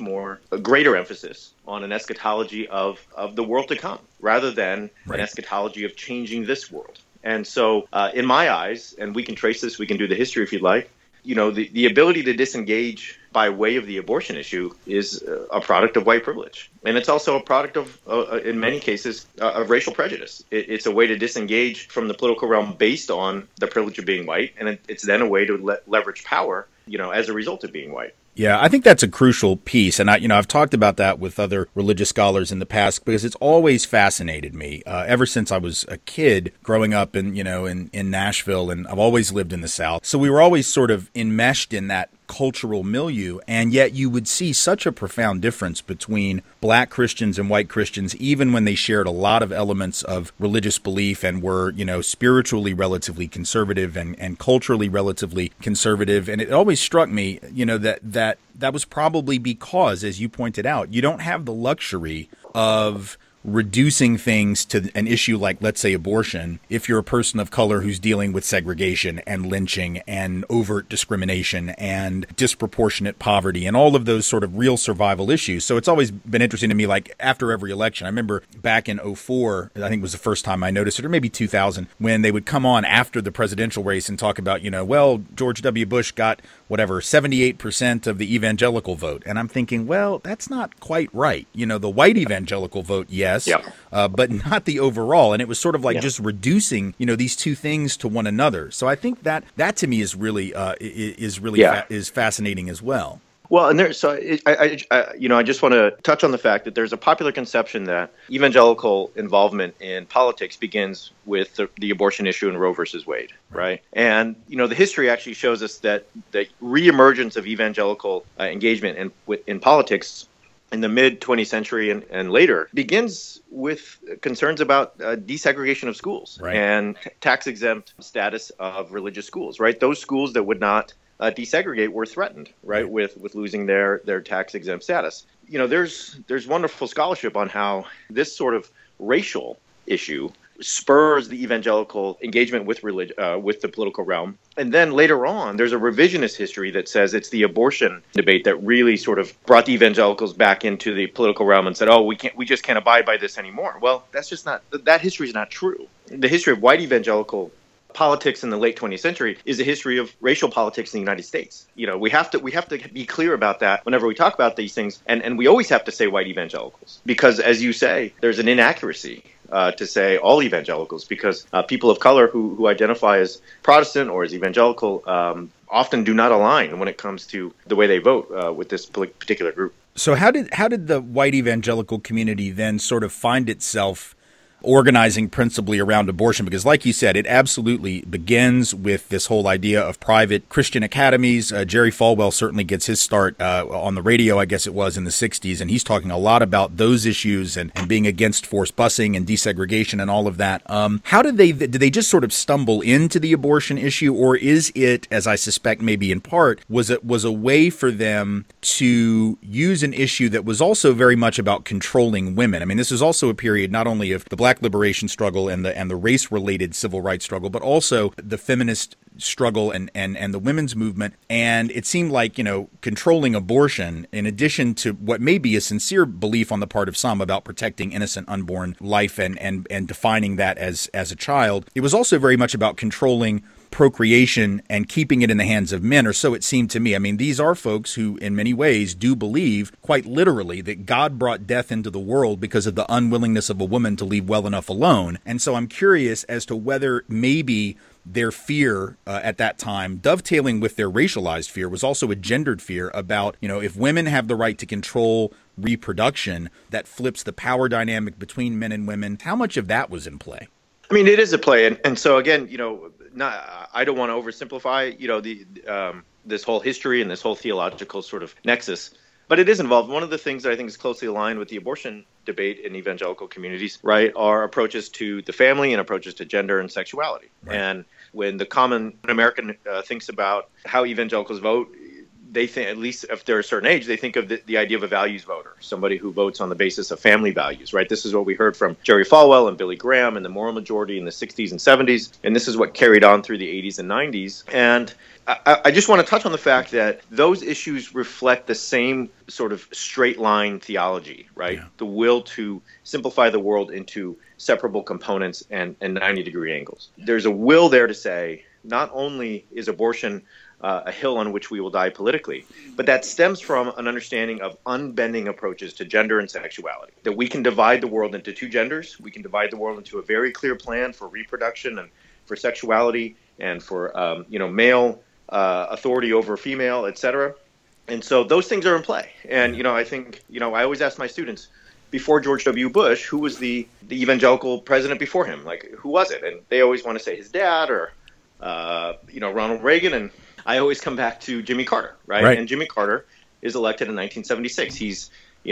a greater emphasis on an eschatology of the world to come, rather than an eschatology of changing this world. And so, in my eyes, and we can trace this, we can do the history if you'd like, the ability to disengage by way of the abortion issue is a product of white privilege. And it's also a product of, in many cases, of racial prejudice. It's a way to disengage from the political realm based on the privilege of being white, and it's then a way to leverage power, as a result of being white. Yeah, I think that's a crucial piece. And I've talked about that with other religious scholars in the past because it's always fascinated me ever since I was a kid growing up in Nashville, and I've always lived in the South. So we were always sort of enmeshed in that cultural milieu, and yet you would see such a profound difference between Black Christians and white Christians, even when they shared a lot of elements of religious belief and were, spiritually relatively conservative and culturally relatively conservative. And it always struck me, that was probably because, as you pointed out, you don't have the luxury of reducing things to an issue like, let's say, abortion, if you're a person of color who's dealing with segregation and lynching and overt discrimination and disproportionate poverty and all of those sort of real survival issues. So it's always been interesting to me, like after every election. I remember back in 2004, I think was the first time I noticed it, or maybe 2000, when they would come on after the presidential race and talk about, George W. Bush got 78% of the evangelical vote. And I'm thinking, well, that's not quite right. The white evangelical vote, yes, but not the overall. And it was sort of like just reducing, these two things to one another. So I think that to me is really is fascinating as well. Well, and I just want to touch on the fact that there's a popular conception that evangelical involvement in politics begins with the abortion issue in Roe versus Wade, right? And the history actually shows us that the reemergence of evangelical engagement in politics in the mid-20th century and later begins with concerns about desegregation of schools and tax-exempt status of religious schools, right? Those schools that would not desegregate were threatened, right, with losing their tax-exempt status. There's wonderful scholarship on how this sort of racial issue spurs the evangelical engagement with with the political realm. And then later on, there's a revisionist history that says it's the abortion debate that really sort of brought the evangelicals back into the political realm and said, we just can't abide by this anymore. Well, that history is not true. The history of white evangelical politics in the late 20th century is a history of racial politics in the United States. We have to be clear about that whenever we talk about these things, and we always have to say white evangelicals, because as you say, there's an inaccuracy to say all evangelicals, because people of color who identify as Protestant or as evangelical often do not align when it comes to the way they vote with this particular group. So how did the white evangelical community then sort of find itself organizing principally around abortion? Because like you said, it absolutely begins with this whole idea of private Christian academies. Jerry Falwell certainly gets his start on the radio, I guess it was, in the 60s, and he's talking a lot about those issues and being against forced busing and desegregation and all of that. How did they just sort of stumble into the abortion issue, or is it, as I suspect maybe in part, was a way for them to use an issue that was also very much about controlling women? I mean, this is also a period not only of the Black liberation struggle and the race-related civil rights struggle, but also the feminist struggle and the women's movement. And it seemed like, controlling abortion, in addition to what may be a sincere belief on the part of some about protecting innocent unborn life and defining that as a child, it was also very much about controlling procreation and keeping it in the hands of men, or so it seemed to me. I mean, these are folks who, in many ways, do believe, quite literally, that God brought death into the world because of the unwillingness of a woman to leave well enough alone. And so I'm curious as to whether maybe their fear at that time, dovetailing with their racialized fear, was also a gendered fear about, if women have the right to control reproduction, that flips the power dynamic between men and women. How much of that was in play? I mean, it is a play. And so, again, I don't want to oversimplify, this whole history and this whole theological sort of nexus. But it is involved. One of the things that I think is closely aligned with the abortion debate in evangelical communities, right, are approaches to the family and approaches to gender and sexuality. Right. And when the common American thinks about how evangelicals vote, they think, at least if they're a certain age, they think of the idea of a values voter, somebody who votes on the basis of family values, right? This is what we heard from Jerry Falwell and Billy Graham and the Moral Majority in the 60s and 70s, and this is what carried on through the 80s and 90s. And I just want to touch on the fact that those issues reflect the same sort of straight line theology, right? Yeah. The will to simplify the world into separable components and 90-degree angles. There's a will there to say, not only is abortion a hill on which we will die politically, but that stems from an understanding of unbending approaches to gender and sexuality, that we can divide the world into two genders. We can divide the world into a very clear plan for reproduction and for sexuality and for, male authority over female, etc. And so those things are in play. And, I think, I always ask my students, before George W. Bush, who was the evangelical president before him? Like, who was it? And they always want to say his dad or, Ronald Reagan. And I always come back to Jimmy Carter, right? And Jimmy Carter is elected in 1976. He's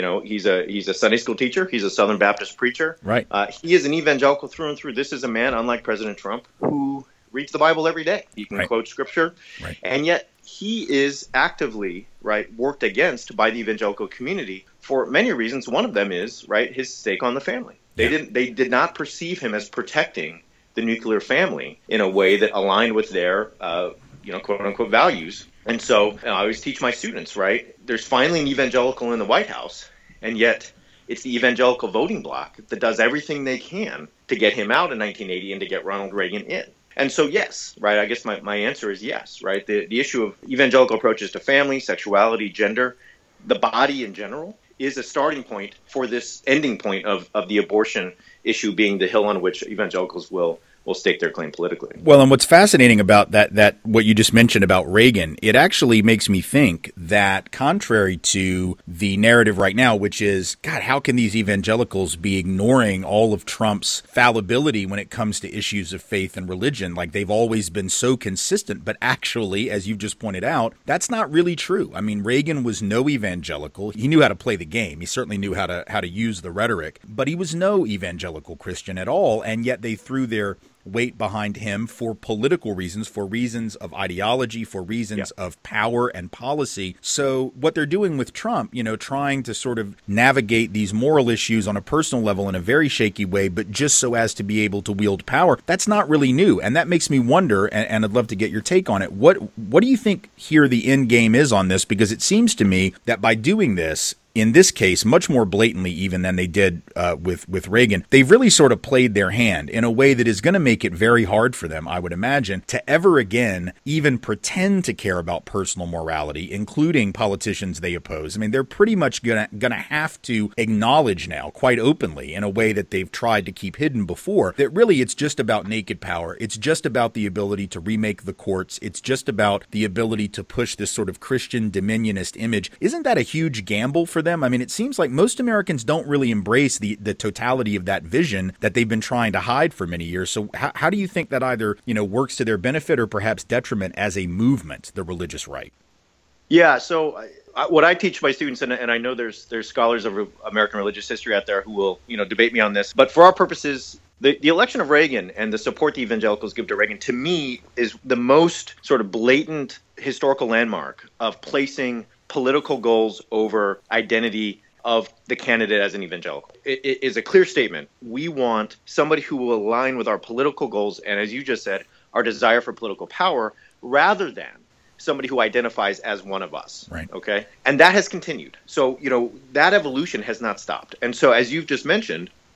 a Sunday school teacher. He's a Southern Baptist preacher. Right. He is an evangelical through and through. This is a man, unlike President Trump, who reads the Bible every day. He can quote scripture. Right. And yet he is actively, worked against by the evangelical community for many reasons. One of them is, his stake on the family. They did not perceive him as protecting the nuclear family in a way that aligned with their, quote unquote values. And so I always teach my students, there's finally an evangelical in the White House, and yet it's the evangelical voting bloc that does everything they can to get him out in 1980 and to get Ronald Reagan in. And so, yes, I guess my answer is yes, The issue of evangelical approaches to family, sexuality, gender, the body in general, is a starting point for this ending point of the abortion issue being the hill on which evangelicals will stake their claim politically. Well, and what's fascinating about that what you just mentioned about Reagan, it actually makes me think that contrary to the narrative right now, which is, God, how can these evangelicals be ignoring all of Trump's fallibility when it comes to issues of faith and religion? Like, they've always been so consistent. But actually, as you just pointed out, that's not really true. I mean, Reagan was no evangelical. He knew how to play the game. He certainly knew how to use the rhetoric, but he was no evangelical Christian at all. And yet they threw their weight behind him for political reasons, for reasons of ideology, for reasons of power and policy. So what they're doing with Trump, trying to sort of navigate these moral issues on a personal level in a very shaky way, but just so as to be able to wield power, that's not really new. And that makes me wonder, and I'd love to get your take on it. What do you think here the end game is on this? Because it seems to me that by doing this, in this case, much more blatantly even than they did with Reagan, they've really sort of played their hand in a way that is going to make it very hard for them, I would imagine, to ever again even pretend to care about personal morality, including politicians they oppose. I mean, they're pretty much going to have to acknowledge now, quite openly, in a way that they've tried to keep hidden before, that really it's just about naked power. It's just about the ability to remake the courts. It's just about the ability to push this sort of Christian dominionist image. Isn't that a huge gamble for them? I mean, it seems like most Americans don't really embrace the totality of that vision that they've been trying to hide for many years. So how do you think that either, works to their benefit or perhaps detriment as a movement, the religious right? Yeah, so what I teach my students, and I know there's scholars of American religious history out there who will, debate me on this, but for our purposes, the election of Reagan and the support the evangelicals give to Reagan, to me, is the most sort of blatant historical landmark of placing political goals over identity of the candidate as an evangelical. It is a clear statement. We want somebody who will align with our political goals and, as you just said, our desire for political power, rather than somebody who identifies as one of us. Right. Okay? And that has continued. So, that evolution has not stopped. And so, as you've just mentioned,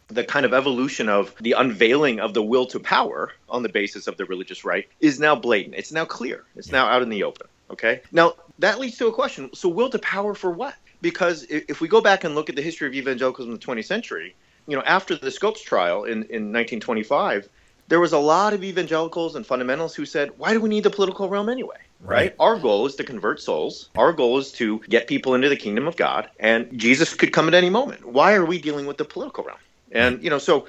the kind of evolution of the unveiling of the will to power on the basis of the religious right is now blatant. It's now clear. It's now out in the open. Okay. Now, that leads to a question. So will to power for what? Because if we go back and look at the history of evangelicalism in the 20th century, after the Scopes trial in 1925, there was a lot of evangelicals and fundamentalists who said, why do we need the political realm anyway? Right? Our goal is to convert souls. Our goal is to get people into the kingdom of God. And Jesus could come at any moment. Why are we dealing with the political realm? And, so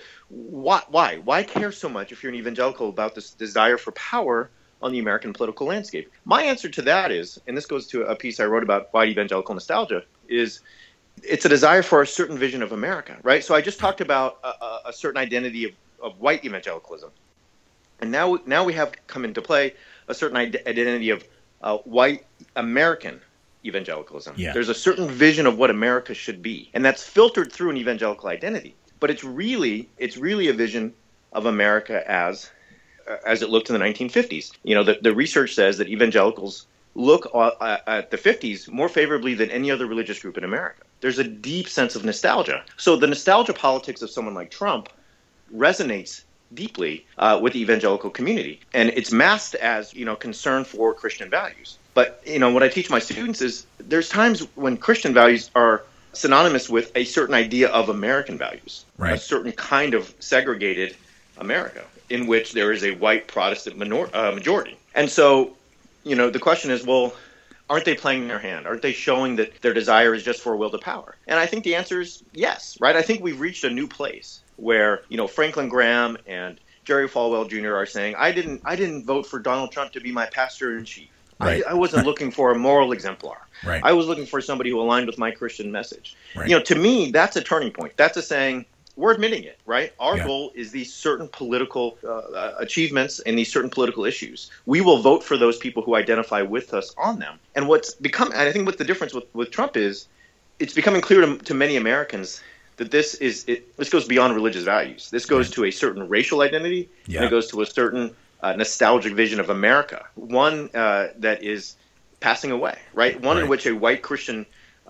why? Why care so much if you're an evangelical about this desire for power on the American political landscape? My answer to that is, and this goes to a piece I wrote about white evangelical nostalgia, is it's a desire for a certain vision of America, right? So I just talked about a certain identity of white evangelicalism. And now we have come into play a certain identity of white American evangelicalism. Yeah. There's a certain vision of what America should be, and that's filtered through an evangelical identity. But it's really a vision of America as it looked in the 1950s. The research says that evangelicals look at the 50s more favorably than any other religious group in America. There's a deep sense of nostalgia. So the nostalgia politics of someone like Trump resonates deeply with the evangelical community, and it's masked as concern for Christian values. But what I teach my students is there's times when Christian values are synonymous with a certain idea of American values, a certain kind of segregated America in which there is a white Protestant majority. And so, the question is, well, aren't they playing their hand? Aren't they showing that their desire is just for a will to power? And I think the answer is yes, right? I think we've reached a new place where, Franklin Graham and Jerry Falwell Jr. are saying, I didn't vote for Donald Trump to be my pastor in chief. Right. I wasn't looking for a moral exemplar. Right. I was looking for somebody who aligned with my Christian message. Right. To me, that's a turning point. That's a saying, we're admitting it, right? Our goal is these certain political achievements and these certain political issues. We will vote for those people who identify with us on them. And I think what the difference with Trump is, it's becoming clear to many Americans that this goes beyond religious values. This goes to a certain racial identity, and it goes to a certain nostalgic vision of America, one that is passing away, right? One in which a white Christian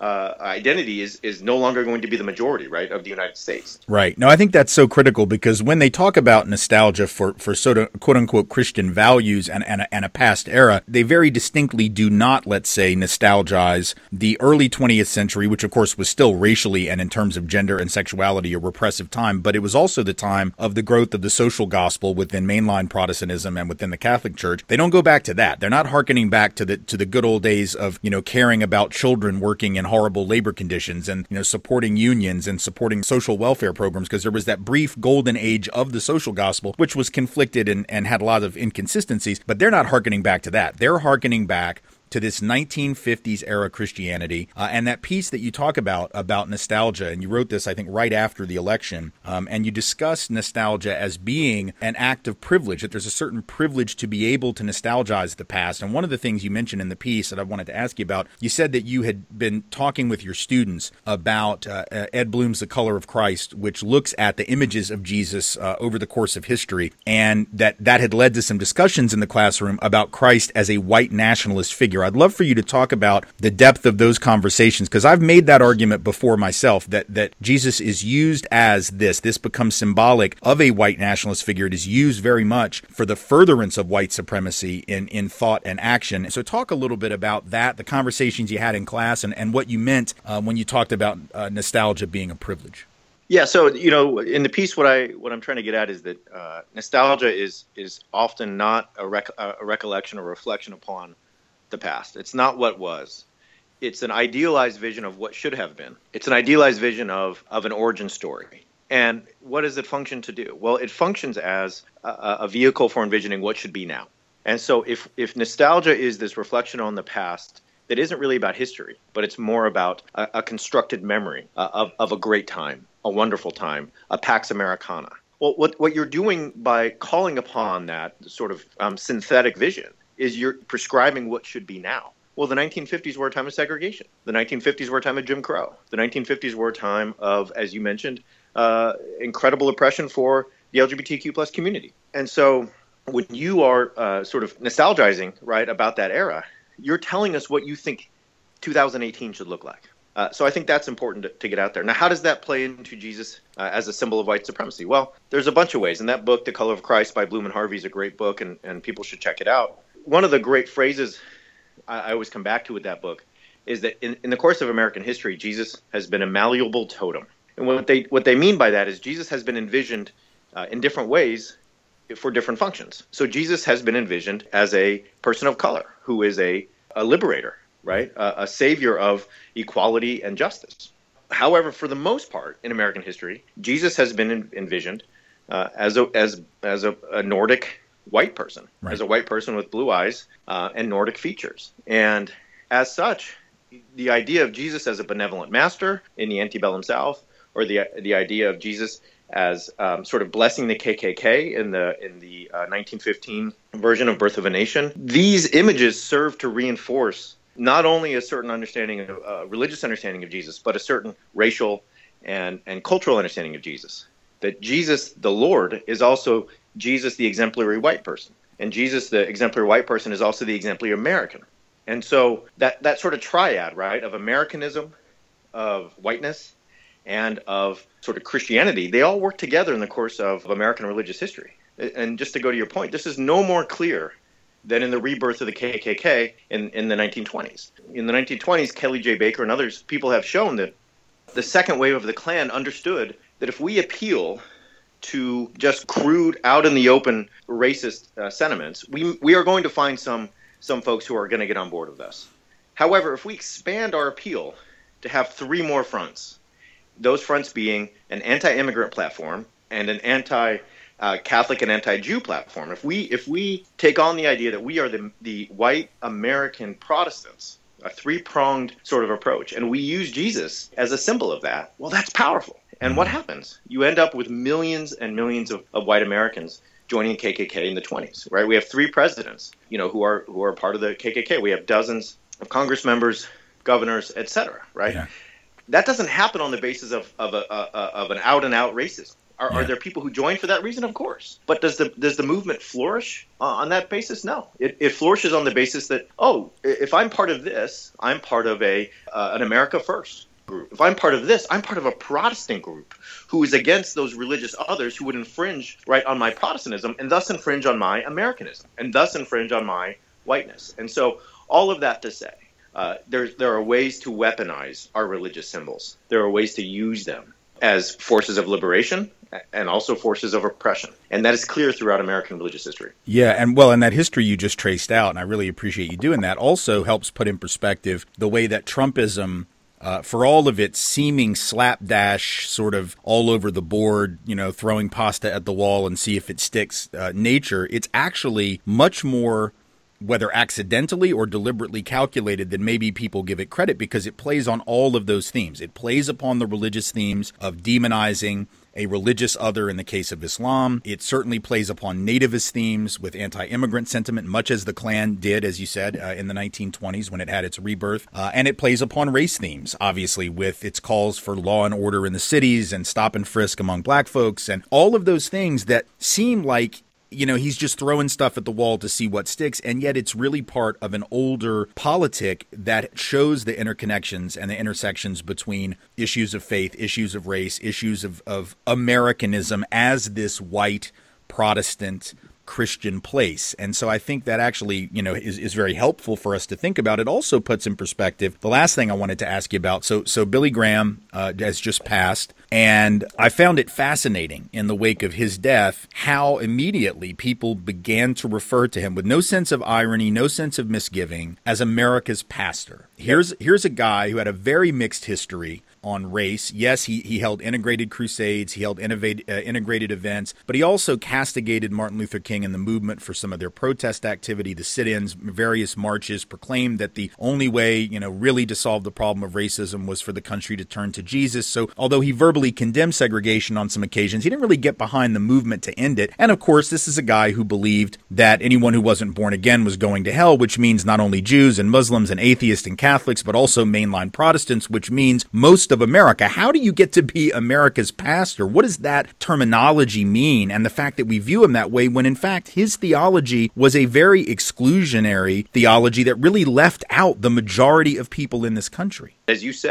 identity is no longer going to be the majority, right, of the United States. Right. No, I think that's so critical because when they talk about nostalgia for sort of quote unquote Christian values and a past era, they very distinctly do not, let's say, nostalgize the early 20th century, which of course was still racially and in terms of gender and sexuality a repressive time, but it was also the time of the growth of the social gospel within mainline Protestantism and within the Catholic Church. They don't go back to that. They're not hearkening back to the good old days of, caring about children working in horrible labor conditions and, supporting unions and supporting social welfare programs, because there was that brief golden age of the social gospel, which was conflicted and had a lot of inconsistencies. But they're not hearkening back to that. They're hearkening back to this 1950s era Christianity. And that piece that you talk about nostalgia, and you wrote this, I think, right after the election, and you discuss nostalgia as being an act of privilege, that there's a certain privilege to be able to nostalgize the past. And one of the things you mentioned in the piece that I wanted to ask you about, you said that you had been talking with your students about Ed Bloom's The Color of Christ, which looks at the images of Jesus over the course of history, and that had led to some discussions in the classroom about Christ as a white nationalist figure. I'd love for you to talk about the depth of those conversations, because I've made that argument before myself that Jesus is used as this becomes symbolic of a white nationalist figure. It is used very much for the furtherance of white supremacy in thought and action. So talk a little bit about that, the conversations you had in class, and what you meant when you talked about nostalgia being a privilege. Yeah, so in the piece, what I'm trying to get at is that nostalgia is often not a recollection or reflection upon the past. It's not what was. It's an idealized vision of what should have been. It's an idealized vision of an origin story. And what does it function to do? Well, it functions as a vehicle for envisioning what should be now. And so if nostalgia is this reflection on the past that isn't really about history, but it's more about a constructed memory of a great time, a wonderful time, a Pax Americana. Well, what you're doing by calling upon that sort of synthetic vision is you're prescribing what should be now. Well, the 1950s were a time of segregation. The 1950s were a time of Jim Crow. The 1950s were a time of, as you mentioned, incredible oppression for the LGBTQ plus community. And so when you are sort of nostalgizing, right, about that era, you're telling us what you think 2018 should look like. So I think that's important to get out there. Now, how does that play into Jesus as a symbol of white supremacy? Well, there's a bunch of ways. And that book, The Color of Christ by Bloom and Harvey, is a great book, and people should check it out. One of the great phrases I always come back to with that book is that in the course of American history, Jesus has been a malleable totem. And what they mean by that is Jesus has been envisioned in different ways for different functions. So Jesus has been envisioned as a person of color who is a liberator, right? A savior of equality and justice. However, for the most part in American history, Jesus has been envisioned as a Nordic white person, right, as a white person with blue eyes and Nordic features. And as such, the idea of Jesus as a benevolent master in the antebellum South, or the idea of Jesus as sort of blessing the KKK in the 1915 version of Birth of a Nation, these images serve to reinforce not only a certain understanding of religious understanding of Jesus, but a certain racial and cultural understanding of Jesus. That Jesus, the Lord, is also Jesus, the exemplary white person. And Jesus, the exemplary white person, is also the exemplary American. And so that sort of triad, right, of Americanism, of whiteness, and of sort of Christianity, they all work together in the course of American religious history. And just to go to your point, this is no more clear than in the rebirth of the KKK in the 1920s. In the 1920s, Kelly J. Baker and others, people have shown that the second wave of the Klan understood that if we appeal to just crude, out-in-the-open racist sentiments, we are going to find some folks who are going to get on board with us. However, if we expand our appeal to have three more fronts, those fronts being an anti-immigrant platform and an anti-Catholic and anti-Jew platform, if we take on the idea that we are the white American Protestants, a three-pronged sort of approach, and we use Jesus as a symbol of that, well, that's powerful. And what happens? You end up with millions and millions of white Americans joining KKK in the 20s, right? We have three presidents, who are part of the KKK. We have dozens of Congress members, governors, et cetera, right? Yeah. That doesn't happen on the basis of an out-and-out racism. Are there people who join for that reason? Of course. But does the movement flourish on that basis? No. It flourishes on the basis that, if I'm part of this, I'm part of an America First group. If I'm part of this, I'm part of a Protestant group who is against those religious others who would infringe on my Protestantism and thus infringe on my Americanism and thus infringe on my whiteness. And so all of that to say, there are ways to weaponize our religious symbols. There are ways to use them as forces of liberation and also forces of oppression. And that is clear throughout American religious history. Yeah, and that history you just traced out, and I really appreciate you doing that, also helps put in perspective the way that Trumpism, for all of its seeming slapdash, sort of all over the board, throwing pasta at the wall and see if it sticks nature, it's actually much more, whether accidentally or deliberately calculated, than maybe people give it credit, because it plays on all of those themes. It plays upon the religious themes of demonizing a religious other in the case of Islam. It certainly plays upon nativist themes with anti-immigrant sentiment, much as the Klan did, as you said, in the 1920s when it had its rebirth. And it plays upon race themes, obviously, with its calls for law and order in the cities and stop and frisk among black folks and all of those things that seem like he's just throwing stuff at the wall to see what sticks, and yet it's really part of an older politic that shows the interconnections and the intersections between issues of faith, issues of race, issues of Americanism as this white Protestant Christian place. And so I think that actually, is very helpful for us to think about. It also puts in perspective the last thing I wanted to ask you about. So Billy Graham has just passed, and I found it fascinating in the wake of his death how immediately people began to refer to him with no sense of irony, no sense of misgiving, as America's pastor. Here's a guy who had a very mixed history on race. Yes, he held integrated crusades, he held integrated events, but he also castigated Martin Luther King and the movement for some of their protest activity, the sit-ins, various marches, proclaimed that the only way, really to solve the problem of racism was for the country to turn to Jesus. So although he verbally condemned segregation on some occasions, he didn't really get behind the movement to end it. And of course, this is a guy who believed that anyone who wasn't born again was going to hell, which means not only Jews and Muslims and atheists and Catholics, but also mainline Protestants, which means most of America. How do you get to be America's pastor? What does that terminology mean? And the fact that we view him that way when in fact his theology was a very exclusionary theology that really left out the majority of people in this country. As you said,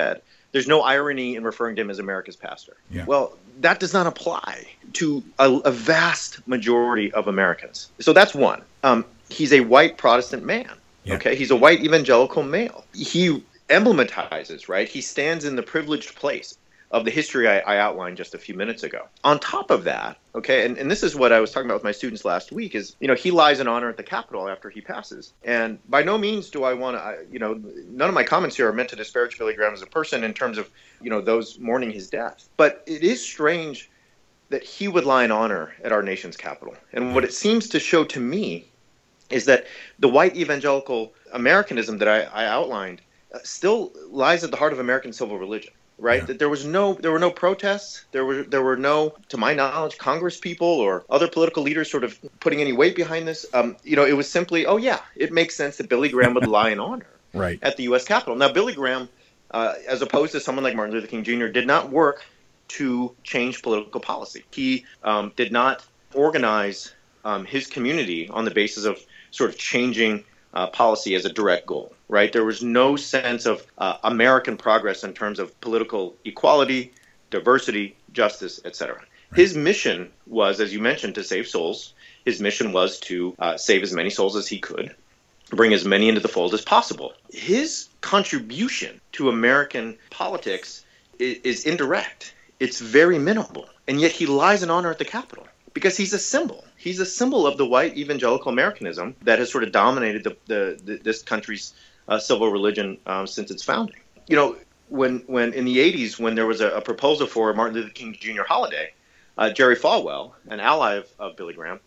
there's no irony in referring to him as America's pastor. Yeah. Well, that does not apply to a vast majority of Americans. So that's one. He's a white Protestant man. Yeah. Okay, he's a white evangelical male. He emblematizes, right? He stands in the privileged place of the history I outlined just a few minutes ago. On top of that, okay, and this is what I was talking about with my students last week, is, he lies in honor at the Capitol after he passes. And by no means do I want to, none of my comments here are meant to disparage Billy Graham as a person in terms of, those mourning his death. But it is strange that he would lie in honor at our nation's capital. And what it seems to show to me is that the white evangelical Americanism that I outlined still lies at the heart of American civil religion. Right, that there were no protests. There were no, to my knowledge, Congress people or other political leaders sort of putting any weight behind this. It was simply, oh yeah, it makes sense that Billy Graham would lie in honor at the U.S. Capitol. Now, Billy Graham, as opposed to someone like Martin Luther King Jr., did not work to change political policy. He did not organize his community on the basis of sort of changing policy as a direct goal. Right, there was no sense of American progress in terms of political equality, diversity, justice, etc. Right. His mission was, as you mentioned, to save souls. His mission was to save as many souls as he could, bring as many into the fold as possible. His contribution to American politics is indirect. It's very minimal, and yet he lies in honor at the Capitol because he's a symbol. He's a symbol of the white evangelical Americanism that has sort of dominated this country's civil religion since its founding. When in the 80s, when there was a proposal for a Martin Luther King Jr. holiday, Jerry Falwell, an ally of Billy Graham,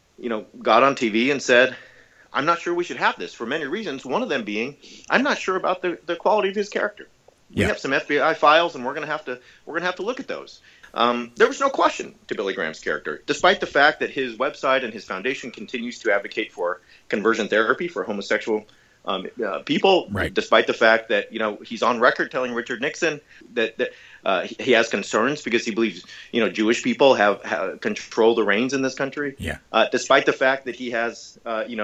got on TV and said, "I'm not sure we should have this for many reasons. One of them being, I'm not sure about the quality of his character. We have some FBI files, and we're going to have to look at those." There was no question to Billy Graham's character, despite the fact that his website and his foundation continues to advocate for conversion therapy for homosexual people, right. Despite the fact that he's on record telling Richard Nixon that he has concerns because he believes Jewish people have control the reins in this country. Yeah. Despite the fact that he has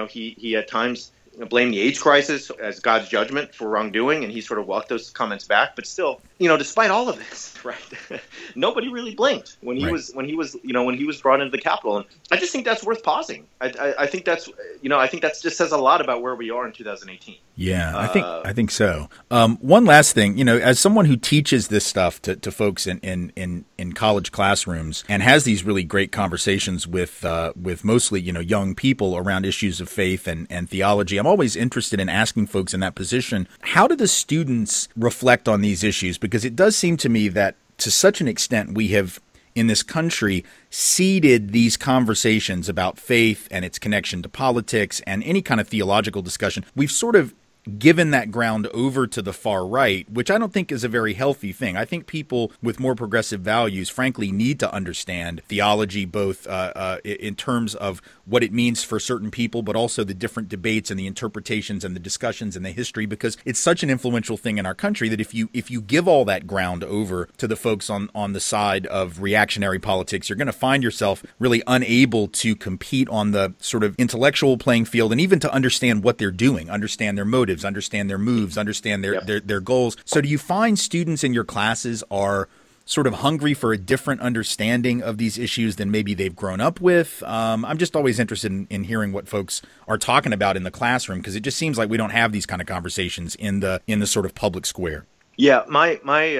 he at times blamed the AIDS crisis as God's judgment for wrongdoing, and he sort of walked those comments back. But still, despite all of this, right, nobody really blinked when he was brought into the Capitol, and I just think that's worth pausing. I think that's that just says a lot about where we are in 2018. Yeah, I think so. One last thing, as someone who teaches this stuff to folks in college classrooms and has these really great conversations with mostly young people around issues of faith and theology, I'm always interested in asking folks in that position, how do the students reflect on these issues? Because it does seem to me that to such an extent we have in this country seeded these conversations about faith and its connection to politics and any kind of theological discussion. We've sort of given that ground over to the far right, which I don't think is a very healthy thing. I think people with more progressive values, frankly, need to understand theology, both in terms of what it means for certain people, but also the different debates and the interpretations and the discussions and the history, because it's such an influential thing in our country that if you give all that ground over to the folks on the side of reactionary politics, you're going to find yourself really unable to compete on the sort of intellectual playing field and even to understand what they're doing, understand their motives, understand their moves, understand their goals. So do you find students in your classes are sort of hungry for a different understanding of these issues than maybe they've grown up with? I'm just always interested in hearing what folks are talking about in the classroom, because it just seems like we don't have these kind of conversations in the sort of public square. Yeah, my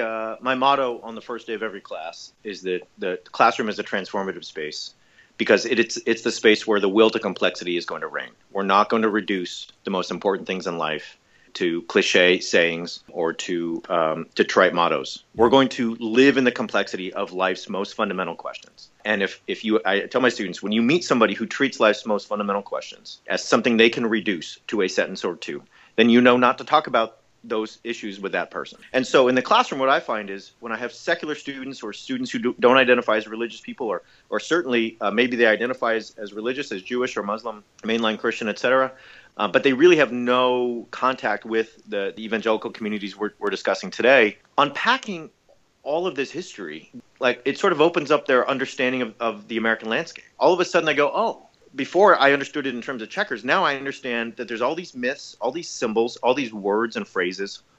motto on the first day of every class is that the classroom is a transformative space, because it's the space where the will to complexity is going to reign. We're not going to reduce the most important things in life to cliche sayings or to trite mottos. We're going to live in the complexity of life's most fundamental questions. And I tell my students, when you meet somebody who treats life's most fundamental questions as something they can reduce to a sentence or two, then you know not to talk about those issues with that person. And so in the classroom, what I find is when I have secular students or students who don't identify as religious people, or certainly maybe they identify as religious, as Jewish or Muslim, mainline Christian, etc., but they really have no contact with the evangelical communities we're discussing today, unpacking all of this history, like it sort of opens up their understanding of the American landscape. All of a sudden they go, oh, before I understood it in terms of checkers, now I understand that there's all these myths, all these symbols, all these words and phrases,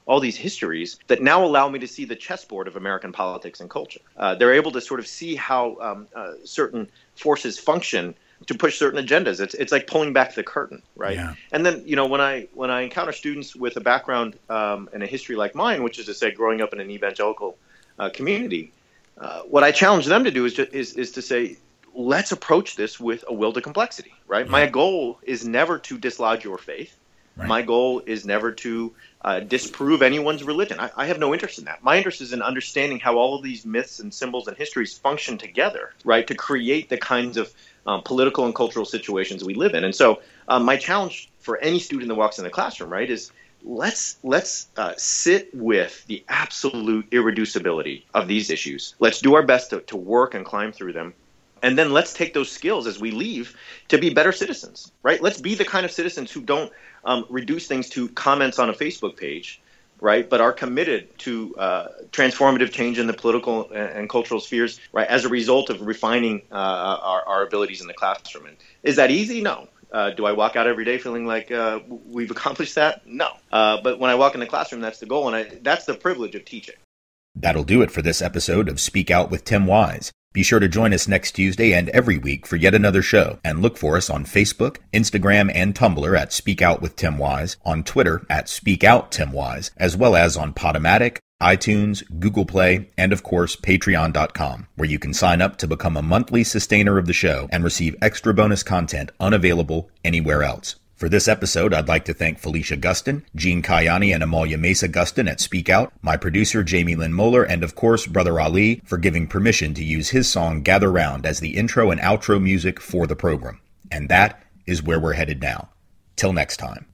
all these histories that now allow me to see the chessboard of American politics and culture. They're able to sort of see how certain forces function to push certain agendas. It's like pulling back the curtain, right? Yeah. And then, when I encounter students with a background and a history like mine, which is to say growing up in an evangelical community, what I challenge them to do is to say, let's approach this with a will to complexity, right? Yeah. My goal is never to dislodge your faith. Right. My goal is never to disprove anyone's religion. I have no interest in that. My interest is in understanding how all of these myths and symbols and histories function together, right, to create the kinds of political and cultural situations we live in. And so my challenge for any student that walks in the classroom, right, is let's sit with the absolute irreducibility of these issues. Let's do our best to work and climb through them. And then let's take those skills as we leave to be better citizens, right? Let's be the kind of citizens who don't reduce things to comments on a Facebook page, right? But are committed to transformative change in the political and cultural spheres, right? As a result of refining our abilities in the classroom. And is that easy? No. Do I walk out every day feeling like we've accomplished that? No. But when I walk in the classroom, that's the goal. And that's the privilege of teaching. That'll do it for this episode of Speak Out with Tim Wise. Be sure to join us next Tuesday and every week for yet another show, and look for us on Facebook, Instagram, and Tumblr at Speak Out with Tim Wise, on Twitter at Speak Out Tim Wise, as well as on Podomatic, iTunes, Google Play, and of course Patreon.com, where you can sign up to become a monthly sustainer of the show and receive extra bonus content unavailable anywhere else. For this episode, I'd like to thank Felicia Gustin, Gene Kayani, and Amalia Mesa Gustin at Speak Out, my producer Jamie Lynn Moeller, and of course Brother Ali for giving permission to use his song Gather Round as the intro and outro music for the program. And that is where we're headed now. Till next time.